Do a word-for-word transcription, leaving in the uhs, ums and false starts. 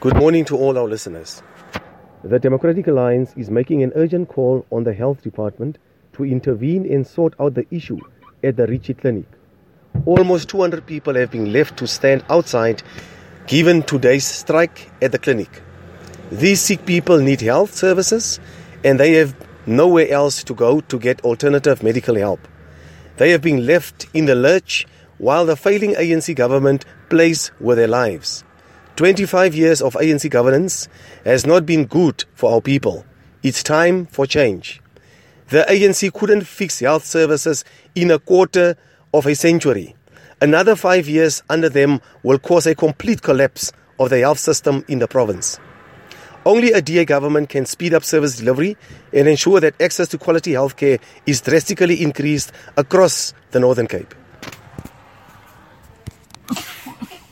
Good morning to all our listeners. The Democratic Alliance is making an urgent call on the Health Department to intervene and sort out the issue at the Ritchie Clinic. Almost two hundred people have been left to stand outside given today's strike at the clinic. These sick people need health services and they have nowhere else to go to get alternative medical help. They have been left in the lurch while the failing A N C government plays with their lives. twenty-five years of A N C governance has not been good for our people. It's time for change. The A N C couldn't fix health services in a quarter of a century. Another five years under them will cause a complete collapse of the health system in the province. Only a D A government can speed up service delivery and ensure that access to quality healthcare is drastically increased across the Northern Cape.